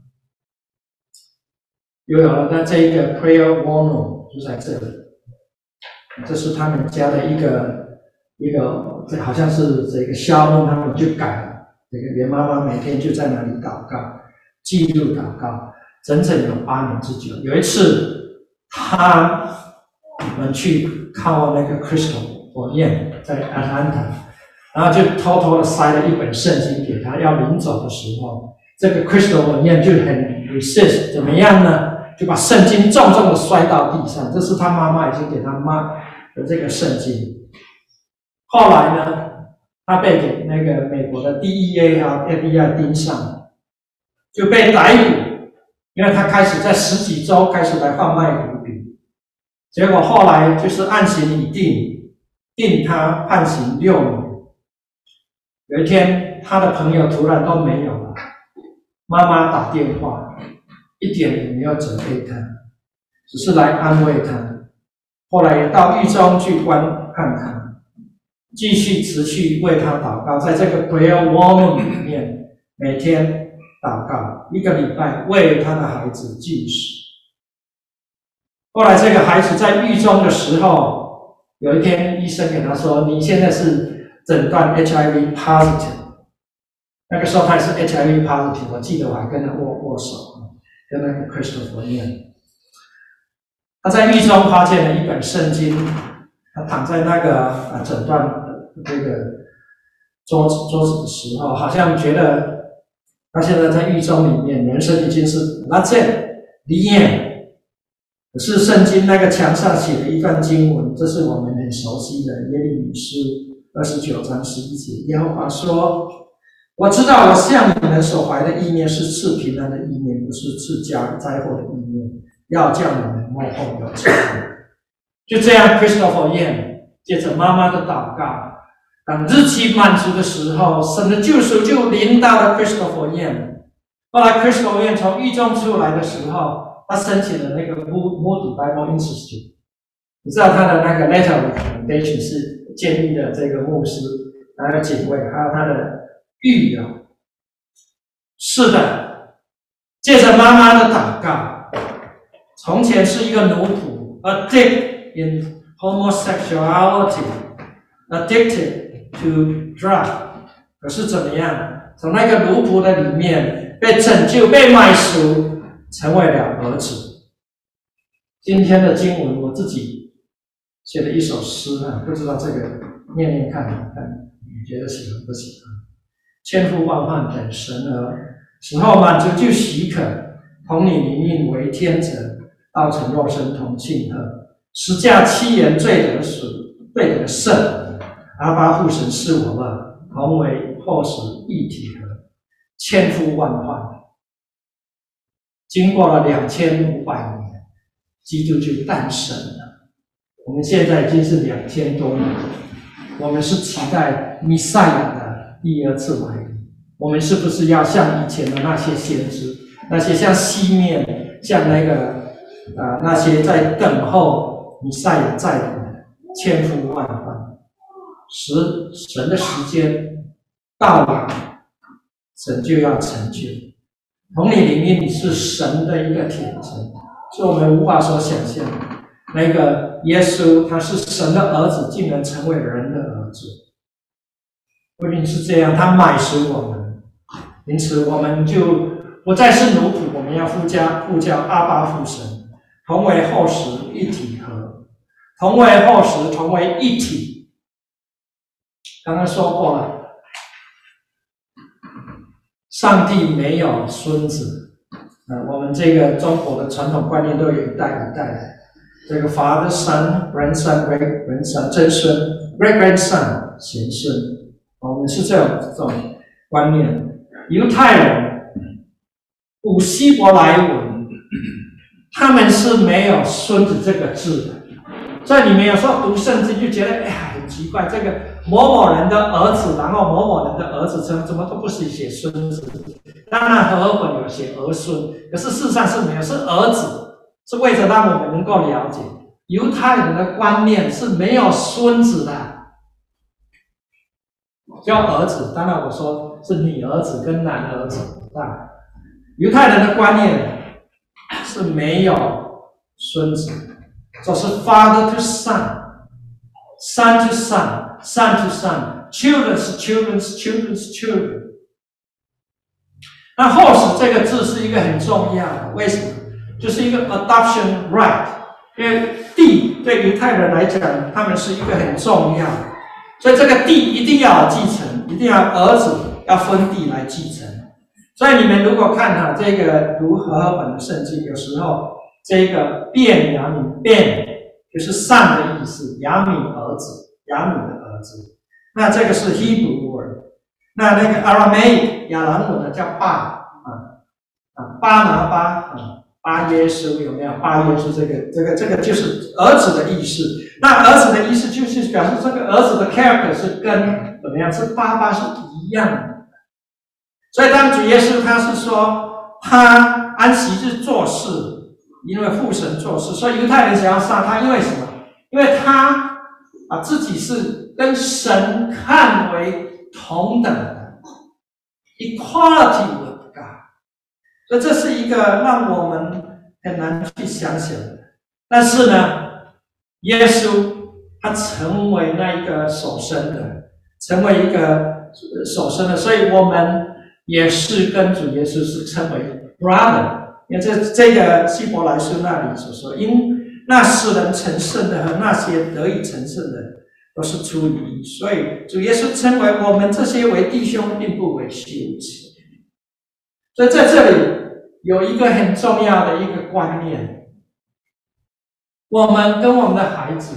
又有了这一个 prayer war room 就在这里。这是他们家的一个这好像是这个肖弄他们就改了，这个袁妈妈每天就在那里祷告，记录祷告，整整有8年之久。有一次他们去看望那个 Christopher Yan 在 Atlanta， 然后就偷偷的塞了一本圣经给他，要临走的时候，这个 Christopher Yan 就很 resist， 怎么样呢？就把圣经重重的摔到地上，这是他妈妈已经给他妈的这个圣经。后来呢，他被给那个美国的 DEA 和 FBI 盯上，就被逮捕，因为他开始在10几州开始来贩卖毒品。结果后来就是案情已定，定他判刑6年。有一天，他的朋友突然都没有了，妈妈打电话，一点也没有责备他， 只是来安慰他，后来也到狱中去观看他，继续持续为他祷告，在这个 prayer warming 里面，每天祷告，1个礼拜为他的孩子禁食。后来这个孩子在狱中的时候，有一天医生给他说：“你现在是诊断 HIV positive。”那个时候他也是 HIV positive， 我记得我还跟他握手，跟那个 Christopher 念。他在狱中发现了一本圣经，他躺在那个诊断的这个桌子的时候，好像觉得他现在在狱中里面，人生已经是 that's it the end。可是圣经那个墙上写了一段经文，这是我们很熟悉的耶利米书29章11节，耶和华说：“我知道我向你们所怀的意念是赐平安的意念，不是赐灾祸的意念，要叫你们末后有成功。”就这样 ，Christopher Yan 借着妈妈的祷告，当日期满足的时候，神的救赎就临到了 Christopher Yan。后来 Christopher Yan 从狱中出来的时候，他申请了那个 Moody Bible Institute。你知道他的那个 letter of recommendation 是建立的这个牧师、还有警卫，还有他的狱友。是的，借着妈妈的祷告，从前是一个奴仆 ，addicted in homosexuality, addicted to drug， 可是怎么样？从那个奴仆的里面被拯救、被买赎，成为了儿子。今天的经文我自己写了一首诗啊，不知道这个念念看，你觉得喜欢不喜欢？千呼万唤等神儿，时候满足就许可，同你灵应为天者，道成肉身同庆贺。十架七言罪得赎，罪得胜。阿爸父神是我们，同为后时一体合，千呼万唤。经过了2500年，基督就诞生了。我们现在已经是2000多年，我们是期待弥赛亚的第二次来临。我们是不是要像以前的那些先知，那些像西面，像那个那些在等候弥赛亚再来的，千呼万唤，神的时间到了，神就要成就。同理里面，你是神的一个天真，是我们无法所想象。那个耶稣，他是神的儿子，竟然成为人的儿子。不仅是这样，他买赎我们，因此我们就不再是奴仆，我们要呼叫阿爸父神，同为后时一体合，同为后时，同为一体。刚刚说过了。上帝没有孙子，我们这个中国的传统观念都有一代一代的，这个 father son grandson great grandson 曾孙 great grandson 贤孙，我们是这种观念。犹太人古希伯来文，他们是没有孙子这个字的，所以你们有时候读圣经就觉得很奇怪，这个某某人的儿子，然后某某人的儿子怎么都不是写孙子。当然和合本有写儿孙，可是事实上是没有，是儿子，是为了让我们能够了解犹太人的观念是没有孙子的，叫儿子。当然我说是女儿子跟男儿子，犹太人的观念是没有孙子，就是 father to son。Son to son, son to son, children's children's children's children。那后使这个字是一个很重要的，为什么？就是一个 adoption right， 因为地对犹太人来讲，他们是一个很重要的，所以这个地一定要有继承，一定要儿子要分地来继承。所以你们如果看这个读和合本的圣经，有时候这个便雅悯便。就是 son 的意思，雅悯儿子，雅悯的儿子。那这个是 Hebrew word。那个 Aramaic 亚兰文的叫巴拿巴巴耶稣有没有？巴耶稣这个就是儿子的意思。那儿子的意思就是表示这个儿子的 character 是跟怎么样？是爸爸是一样的。所以当主耶稣他是说他安息日做事。 因为父神做事，所以犹太人想要杀他，因为什么？因为他自己是跟神看为同等的 ，equality with God。所以这是一个让我们很难去想想的。但是呢，耶稣他成为那一个首生的，成为一个首生的，所以我们也是跟主耶稣是称为 brother。因为这个希伯来书那里所说，因那使人成圣的和那些得以成圣的，都是出于义，所以主耶稣称为我们这些为弟兄，并不为羞耻。所以在这里有一个很重要的一个观念，我们跟我们的孩子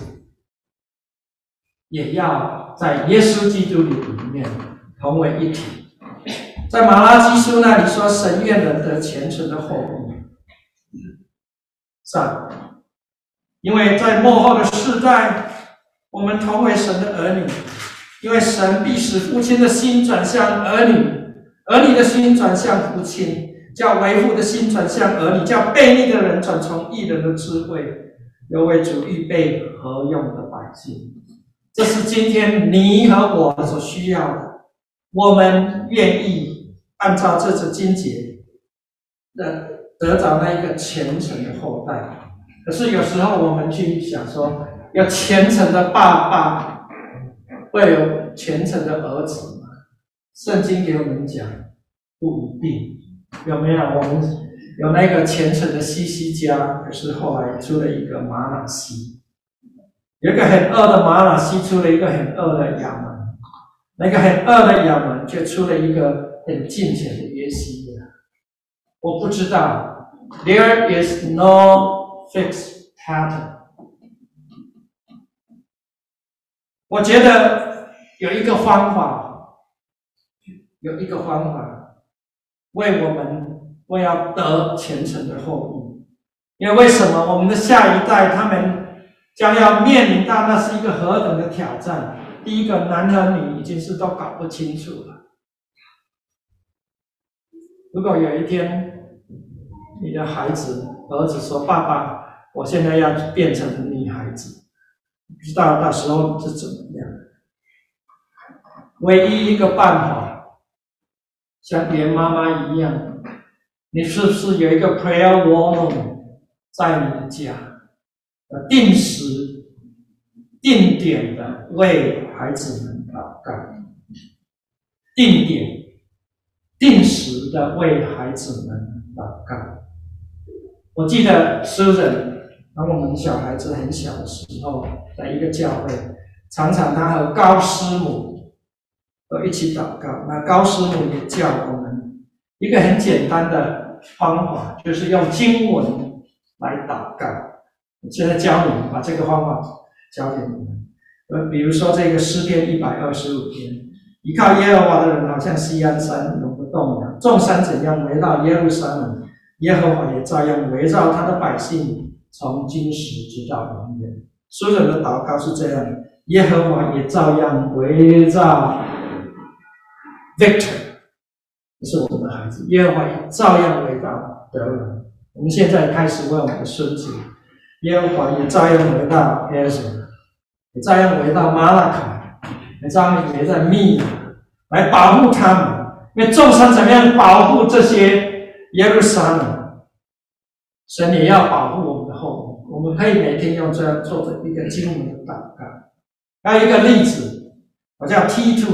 也要在耶稣基督里面同为一体。在马拉基书那里说，神愿人得虔诚的后裔。3，因为在末后的世代，我们同为神的儿女，因为神必使父亲的心转向儿女，儿女的心转向父亲，叫为父的心转向儿女，叫悖逆的人转从义人的智慧，又为主预备合用的百姓。这是今天你和我所需要的。我们愿意按照这次经节得着那一个虔诚的后代。可是有时候我们去想说，有虔诚的爸爸，会有虔诚的儿子吗？圣经给我们讲，不一定。有没有？我们有那个虔诚的西西家，可是后来出了一个玛拿西，有一个很恶的玛拿西出了一个很恶的亚门，那个很恶的亚门却出了一个很敬虔的约西亚。我不知道 ，there is no fixed pattern。我觉得有一个方法，为要得虔诚的后裔。因为为什么我们的下一代他们将要面临到那是一个何等的挑战？第一个，男和女已经是都搞不清楚了。如果有一天你的儿子说：“爸爸，我现在要变成女孩子。”不知道到时候是怎么样。唯一一个办法，像连妈妈一样，你是不是有一个 prayer war room 在你的家，定时、定点的为孩子们祷告，定点、定时的为孩子们祷告。我记得Susan，当我们小孩子很小的时候，在一个教会，常常他和高师母都一起祷告。那高师母也教我们一个很简单的方法，就是用经文来祷告。我现在教你们，把这个方法教给你们。比如说这个诗篇125篇，依靠耶和华的人好像锡安山永不动摇，众山怎样围绕耶路撒冷，耶和华也照样围绕他的百姓，从今时直到永远。书人的祷告是这样：耶和华也照样围绕 Victor， 这是我们的孩子，耶和华也照样围绕德文。我们现在开始为我们的孙子，耶和华也照样围绕 Ezra， 也照样围绕马拉卡，也照样围绕密亚，来保护他们。因为众山怎么样保护这些耶路撒冷，神也要保护我们的后裔。我们可以每天用这样做的一个经文的祷告。还有一个例子，我叫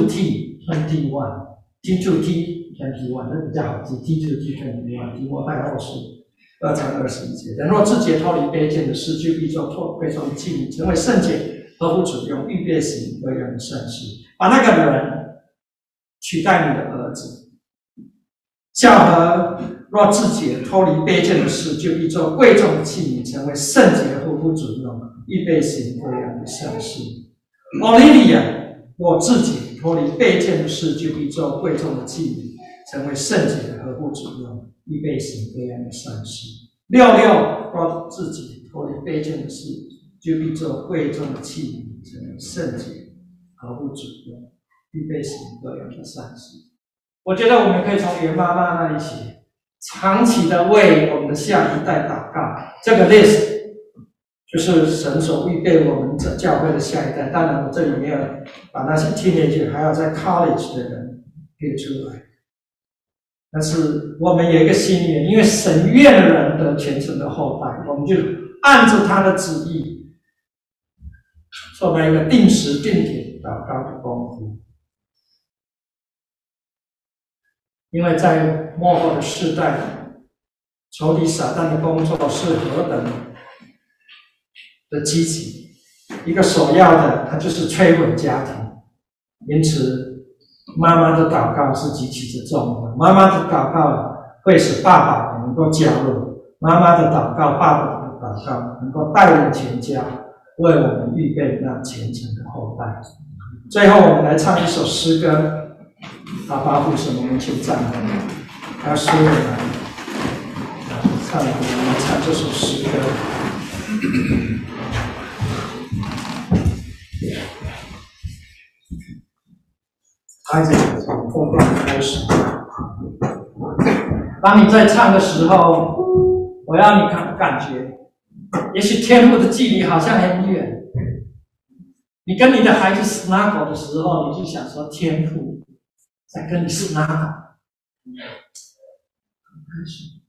T2T21，T2T21，那比较好记 ，T2T21，提摩太后书2章21节。人若自洁脱离卑贱的事，就必做贵重的器皿，成为圣洁，合乎主用，预备行各样的善事。把那个人取代你的儿子。小和若自洁脱离卑贱的事，就必做贵重的器皿，成为圣洁，合乎主用，预备行各样的善事。Olivia 若自己脱离卑贱的事，就必做贵重的器皿，成为圣洁，合乎主用，预备行各样的善事。66若自己脱离卑贱的事，就必做贵重的器皿，成为圣洁，合乎主用，预备行各样的善事。我觉得我们可以从袁妈妈那里写， 长期的为我们的下一代祷告。这个 list 就是神所预备我们这教会的下一代。当然，我这里没有把那些 teenager 还要在 college 的人列出来。但是我们有一个心愿，因为神愿人的虔诚的后代，我们就按着他的旨意，做了一个定时定点祷告的功夫。因为在末后的世代，仇敌撒旦的工作是何等的积极，一个首要的，它就是摧毁家庭。因此，妈妈的祷告是极其之重要。妈妈的祷告会使爸爸能够加入，妈妈的祷告、爸爸的祷告能够带领全家，为我们预备那虔诚的后代。最后，我们来唱一首诗歌。阿爸父神，我们请站好，还有诗人来唱，我们唱这首诗歌。孩子从后段开始。当你在唱的时候，我要你感觉，也许天父的距离好像很远。你跟你的孩子 snuggle 的时候，你就想说天父在跟你 snuggle。开始。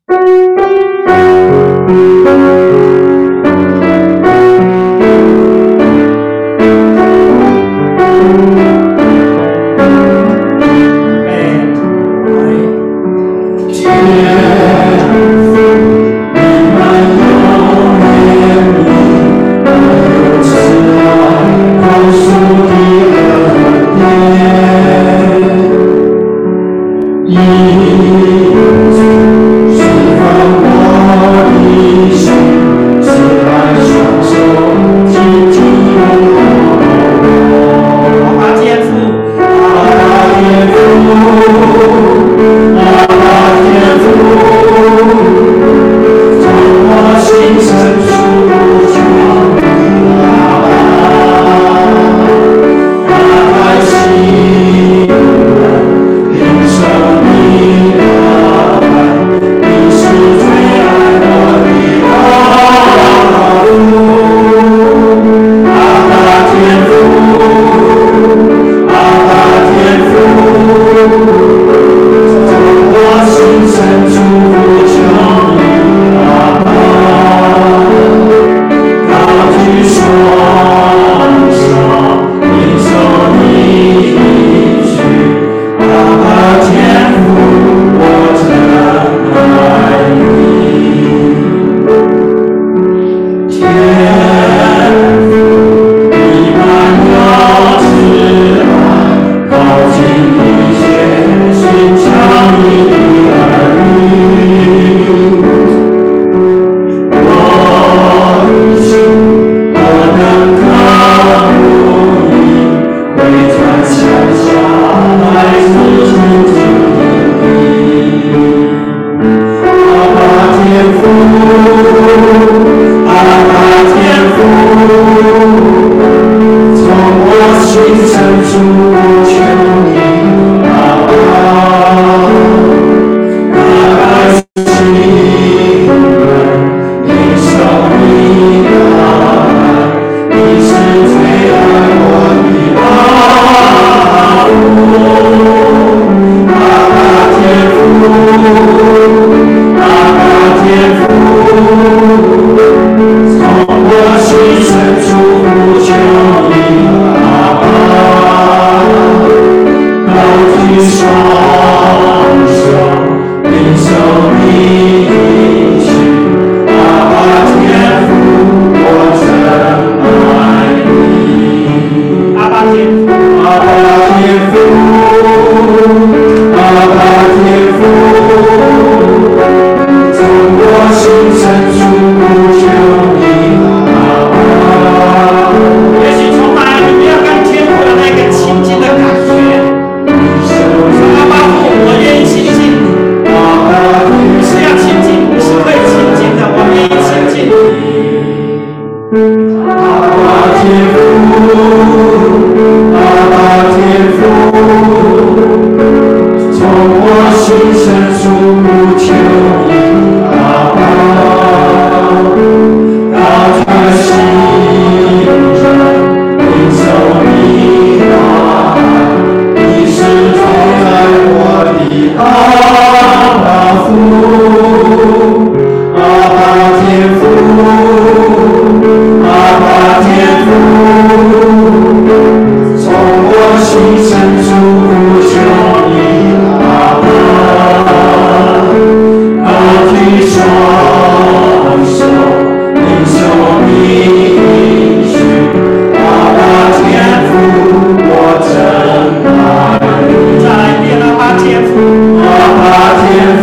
从我心深处呼求你阿爸，高举双手，领受你应许，阿爸天父，我真爱你。 再念阿爸天父， 阿爸天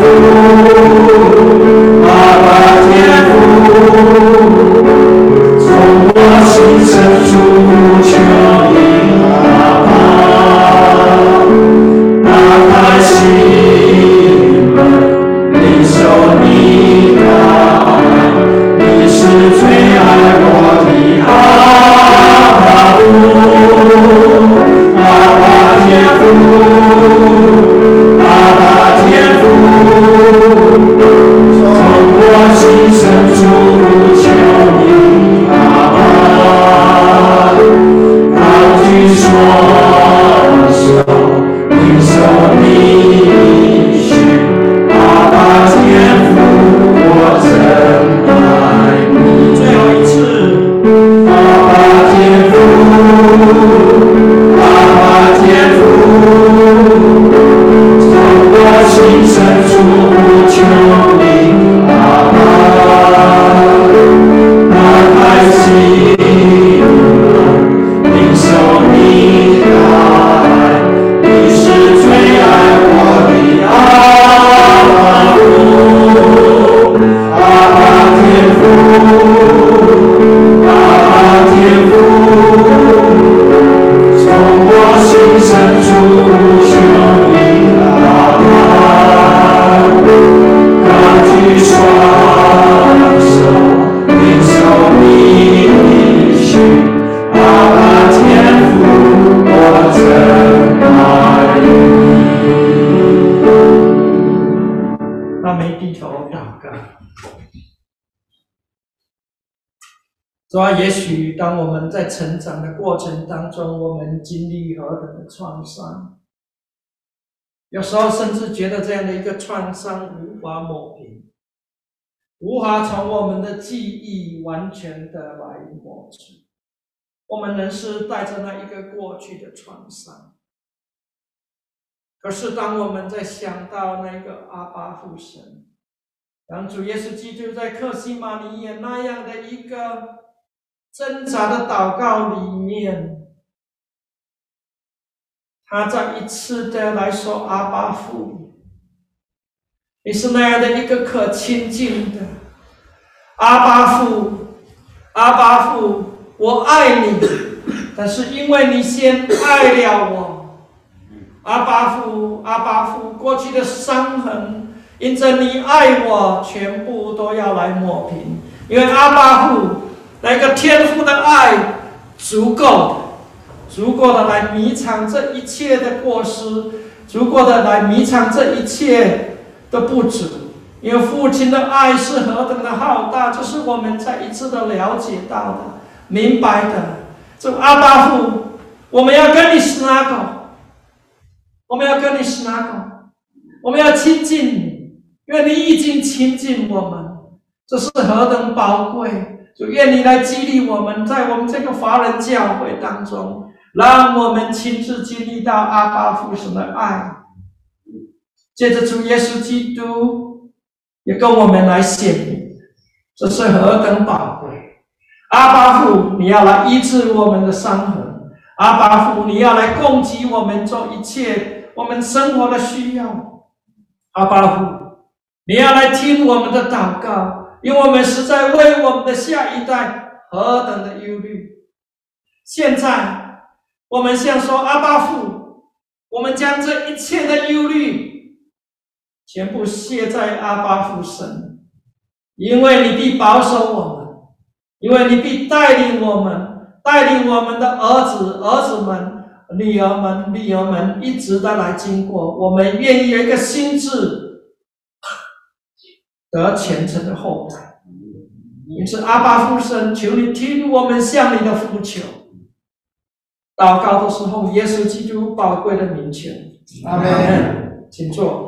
父，阿爸天父，从我心深处呼求你阿爸，打开心门，领受你的爱，你是最爱我的阿爸父，阿爸天父，阿爸天父，从我心深处呼求你阿爸，高举双手，领受你应许，阿爸天父，我真爱你。 最后一次， 阿爸天父，阿爸天父，从我心深处呼求你阿爸，打开心门，领受你的爱，你是最爱我的阿爸父，阿爸天父，阿爸天父，从我心深处呼求你阿爸，高举双手，领受你应许，阿爸天父，我真爱你。 让没低头祷告。主啊，也许当我们在成长的过程当中，我们经历何等的创伤，有时候甚至觉得这样的一个创伤无法抹平，无法从我们的记忆完全的来抹除。我们仍是带着那一个过去的创伤。可是当我们在想到那个阿爸父神，当主耶稣基督在客西马尼园那样的一个挣扎的祷告里面，他再一次的来说阿爸父，你是那样的一个可亲近的阿爸父，阿爸父，我爱你，但是因为你先爱了我，阿爸父，阿爸父，过去的伤痕因着你爱我全部都要来抹平，因为阿爸父那个天父的爱足够的来弥偿这一切的过失，足够的来弥偿这一切的不足。因为父亲的爱是何等的浩大，这是我们再一次的了解到的、明白的。这阿爸父，我们要跟你 snuggle， 我们要跟你 snuggle， 我们要亲近你，因为你已经亲近我们，这是何等宝贵。就愿你来激励我们，在我们这个华人教会当中，让我们亲自经历到阿爸父神的爱。借着主耶稣基督也跟我们来显明，这是何等宝贵。阿爸父，你要来医治我们的伤痕，阿爸父，你要来供给我们做一切我们生活的需要。阿爸父，你要来听我们的祷告，因为我们实在为我们的下一代何等的忧虑。现在我们想说阿爸父，我们将这一切的忧虑全部卸在阿爸父身，因为你必保守我们，因为你必带领我们，带领我们的儿子们、女儿们一直的来经过。我们愿意有一个心智得虔诚的后代。因此阿爸父神，求你听我们向你的呼求。祷告的时候，耶稣基督宝贵的名求。 阿们。 请坐。